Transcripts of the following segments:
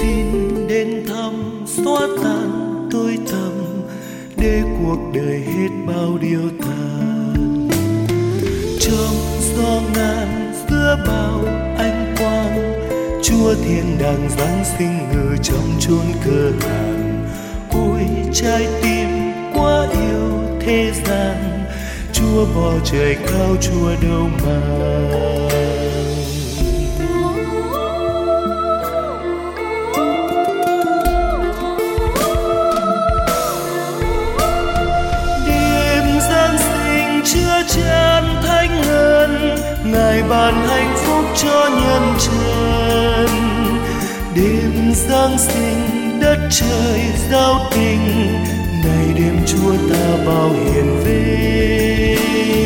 xin đến thăm xóa tan tôi tầm, để cuộc đời hết bao điều tàn. Trong gió ngàn giữa bao ánh quang, Chúa thiên đàng giáng sinh ngự trong chốn cơ hàn. Ôi trái tim quá yêu thế gian, Chúa bỏ trời cao Chúa đâu mà. Chứa chan thánh ngân, Ngài ban hạnh phúc cho nhân trần. Đêm Giáng sinh đất trời giao tình, này đêm Chúa ta bao hiền vinh.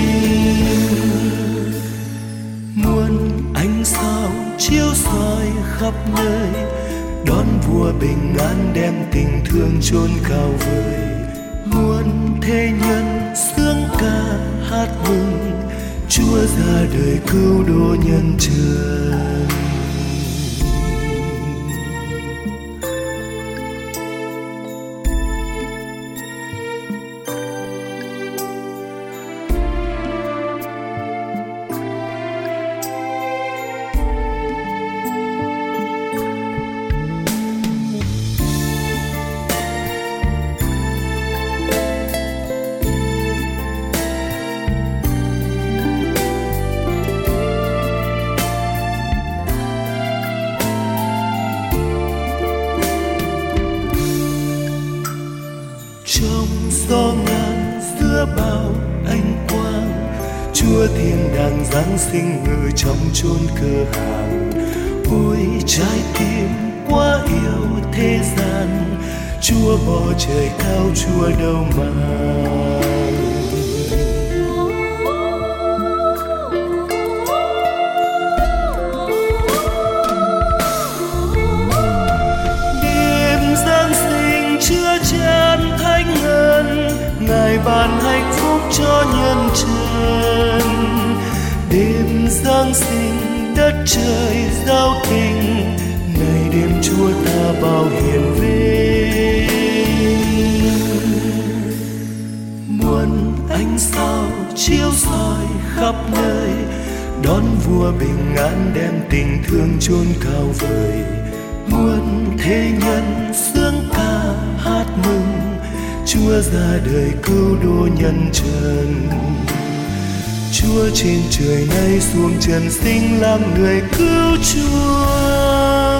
Muôn ánh sao chiếu soi khắp nơi, đón vua bình an đem tình thương chôn cao vời. Muôn thế nhân sướng ca hát mừng, Chúa ra đời cứu độ nhân trần. Trong gió ngàn giữa bao ánh quang, Chúa thiên đàng giáng sinh ngự trong chốn cơ hàn. Ôi trái tim quá yêu thế gian, Chúa bỏ trời cao Chúa đâu mà. Ngài ban hạnh phúc cho nhân trần. Đêm Giáng sinh đất trời giao tình, này đêm Chúa ta bao hiền vinh. Muôn ánh sao chiếu soi khắp nơi, đón vua bình an đem tình thương chôn cao vời. Muôn thế nhân sướng ca hát mừng, Chúa ra đời cứu độ nhân trần. Chúa trên trời nay xuống trần sinh làm người cứu Chúa.